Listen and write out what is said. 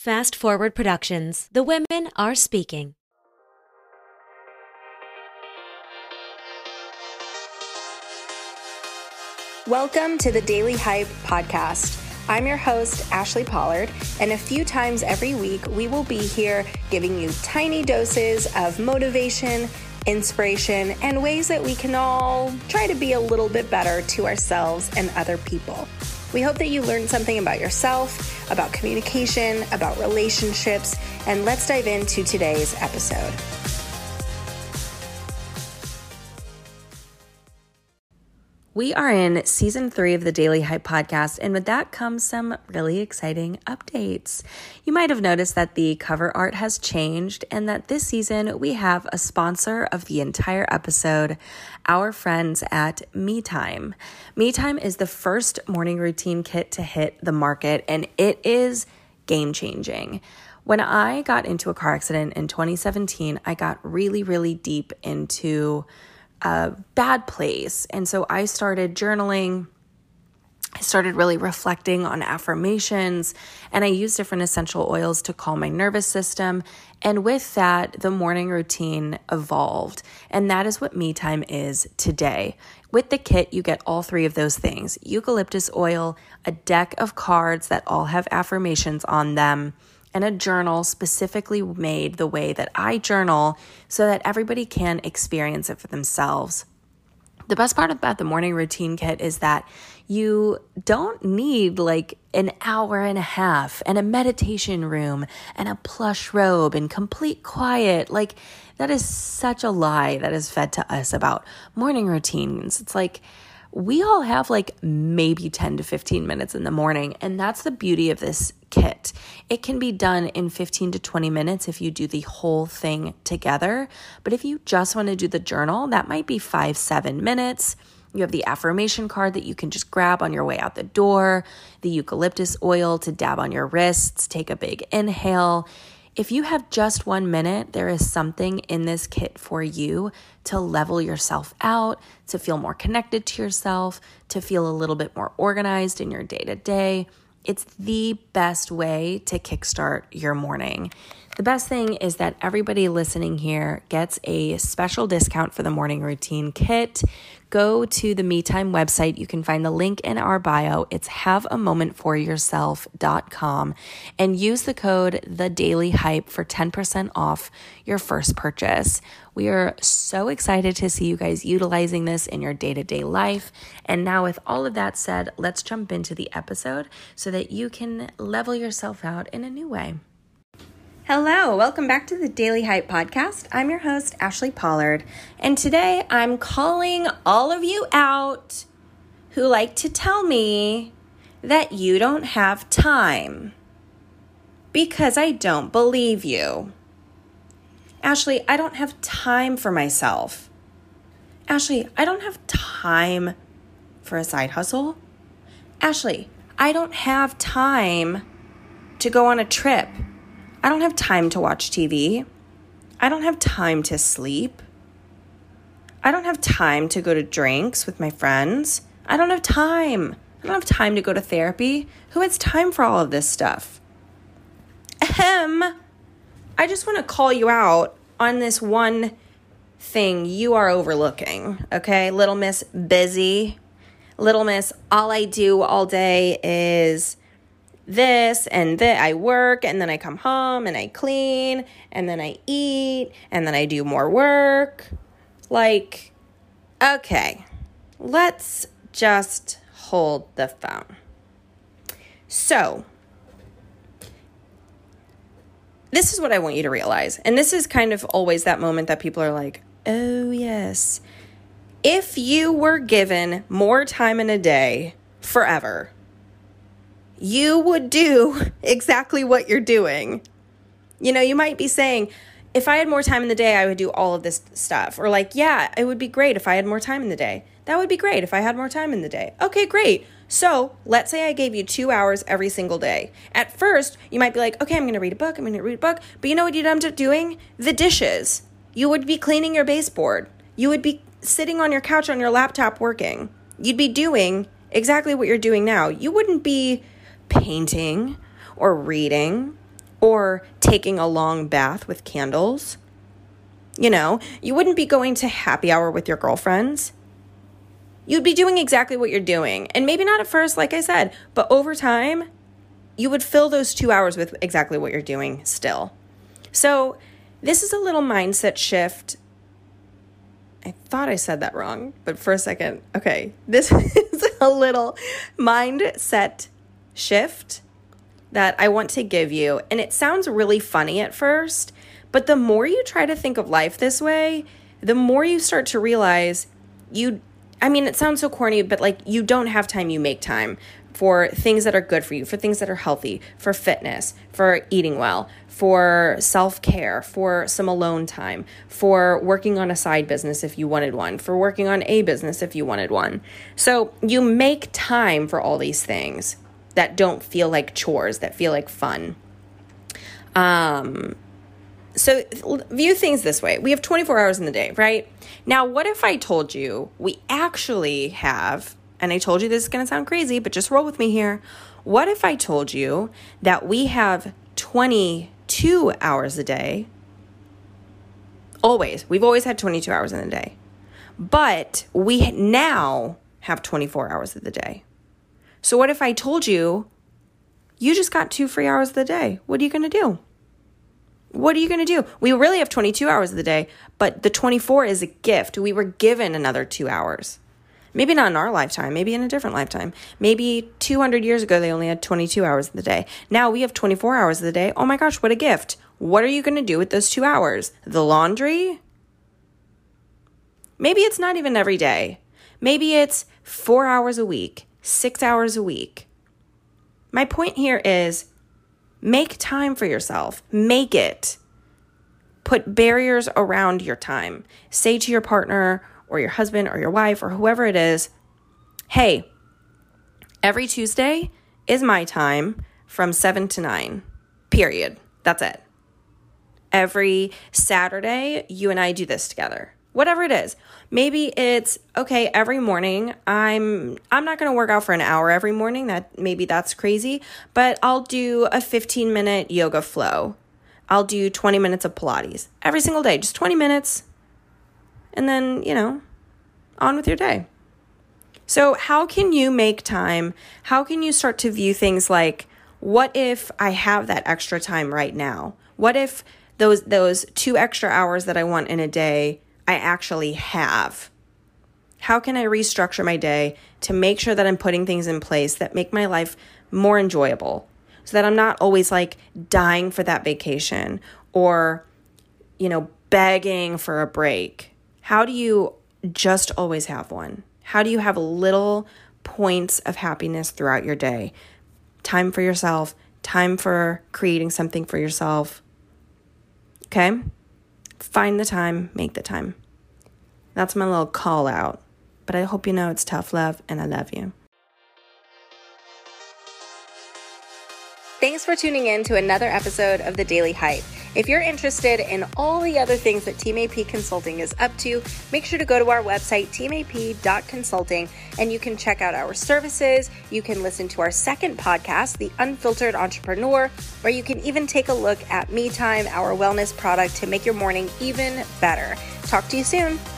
Fast Forward Productions. The women are speaking. Welcome to the Daily Hype podcast. I'm your host, Ashley Pollard, and a few times every week, we will be here giving you tiny doses of motivation, inspiration, and ways that we can all try to be a little bit better to ourselves and other people. We hope that you learned something about yourself, about communication, about relationships, and let's dive into today's episode. We are in season 3 of the Daily Hype podcast, and with that comes some really exciting updates. You might have noticed that the cover art has changed and that this season we have a sponsor of the entire episode, our friends at MeTime. MeTime is the first morning routine kit to hit the market, and it is game-changing. When I got into a car accident in 2017, I got really deep into a bad place. And so I started journaling. I started really reflecting on affirmations, and I used different essential oils to calm my nervous system. And with that, the morning routine evolved. And that is what MeTime is today. With the kit, you get all 3 of those things: eucalyptus oil, a deck of cards that all have affirmations on them, and a journal specifically made the way that I journal so that everybody can experience it for themselves. The best part about the morning routine kit is that you don't need like an hour and a half and a meditation room and a plush robe and complete quiet. Like, that is such a lie that is fed to us about morning routines. It's like, we all have like maybe 10 to 15 minutes in the morning, and that's the beauty of this kit. It can be done in 15 to 20 minutes if you do the whole thing together. But if you just want to do the journal, that might be 5-7 minutes. You have the affirmation card that you can just grab on your way out the door, the eucalyptus oil to dab on your wrists, take a big inhale. If you have just 1 minute, there is something in this kit for you to level yourself out, to feel more connected to yourself, to feel a little bit more organized in your day-to-day. It's the best way to kickstart your morning. The best thing is that everybody listening here gets a special discount for the morning routine kit. Go to the MeTime website. You can find the link in our bio. It's haveamomentforyourself.com, and use the code TheDailyHype for 10% off your first purchase. We are so excited to see you guys utilizing this in your day-to-day life. And now with all of that said, let's jump into the episode so that you can level yourself out in a new way. Hello, welcome back to the Daily Hype podcast. I'm your host, Ashley Pollard, and today I'm calling all of you out who like to tell me that you don't have time, because I don't believe you. Ashley, I don't have time for myself. Ashley, I don't have time for a side hustle. Ashley, I don't have time to go on a trip. I don't have time to watch TV. I don't have time to sleep. I don't have time to go to drinks with my friends. I don't have time. I don't have time to go to therapy. Who has time for all of this stuff? I just want to call you out on this one thing you are overlooking, okay? Little Miss Busy. Little Miss, all I do all day is this and that. I work, and then I come home and I clean, and then I eat, and then I do more work. Like, okay, let's just hold the phone. So, this is what I want you to realize. And this is kind of always that moment that people are like, oh yes. If you were given more time in a day forever, you would do exactly what you're doing. You know, you might be saying, if I had more time in the day, I would do all of this stuff. Or like, yeah, it would be great if I had more time in the day. That would be great if I had more time in the day. Okay, great. So let's say I gave you 2 hours every single day. At first, you might be like, okay, I'm going to read a book. But you know what you'd end up doing? The dishes. You would be cleaning your baseboard. You would be sitting on your couch on your laptop working. You'd be doing exactly what you're doing now. You wouldn't be painting or reading or taking a long bath with candles. You know, you wouldn't be going to happy hour with your girlfriends. You'd be doing exactly what you're doing. And maybe not at first, like I said, but over time, you would fill those 2 hours with exactly what you're doing still. So this is a little mindset shift. I thought I said that wrong, but for a second, okay. This is a little mindset shift that I want to give you. And it sounds really funny at first, but the more you try to think of life this way, the more you start to realize it sounds so corny, but like you don't have time, you make time for things that are good for you, for things that are healthy, for fitness, for eating well, for self-care, for some alone time, for working on a side business if you wanted one, for working on a business if you wanted one. So you make time for all these things that don't feel like chores, that feel like fun. So view things this way. We have 24 hours in the day, right? Now, what if I told you we actually have, and I told you this is going to sound crazy, but just roll with me here. What if I told you that we have 22 hours a day? Always. We've always had 22 hours in the day. But we now have 24 hours of the day. So what if I told you, you just got 2 free hours of the day? What are you going to do? What are you going to do? We really have 22 hours of the day, but the 24 is a gift. We were given another 2 hours. Maybe not in our lifetime, maybe in a different lifetime. Maybe 200 years ago, they only had 22 hours of the day. Now we have 24 hours of the day. Oh my gosh, what a gift. What are you going to do with those 2 hours? The laundry? Maybe it's not even every day. Maybe it's 4 hours a week, 6 hours a week. My point here is, make time for yourself. Make it. Put barriers around your time. Say to your partner or your husband or your wife or whoever it is, hey, every Tuesday is my time from 7 to 9, period. That's it. Every Saturday, you and I do this together. Whatever it is. Maybe it's, okay, every morning, I'm not going to work out for an hour every morning. Maybe that's crazy, but I'll do a 15-minute yoga flow. I'll do 20 minutes of Pilates every single day, just 20 minutes. And then, on with your day. So how can you make time? How can you start to view things like, what if I have that extra time right now? What if those 2 extra hours that I want in a day, I actually have? How can I restructure my day to make sure that I'm putting things in place that make my life more enjoyable so that I'm not always like dying for that vacation or, begging for a break? How do you just always have one? How do you have little points of happiness throughout your day? Time for yourself, time for creating something for yourself. Okay? Find the time, make the time. That's my little call out. But I hope you know it's tough love and I love you. Thanks for tuning in to another episode of The Daily Hype. If you're interested in all the other things that Team AP Consulting is up to, make sure to go to our website, teamap.consulting, and you can check out our services. You can listen to our second podcast, The Unfiltered Entrepreneur, or you can even take a look at Me Time, our wellness product, to make your morning even better. Talk to you soon.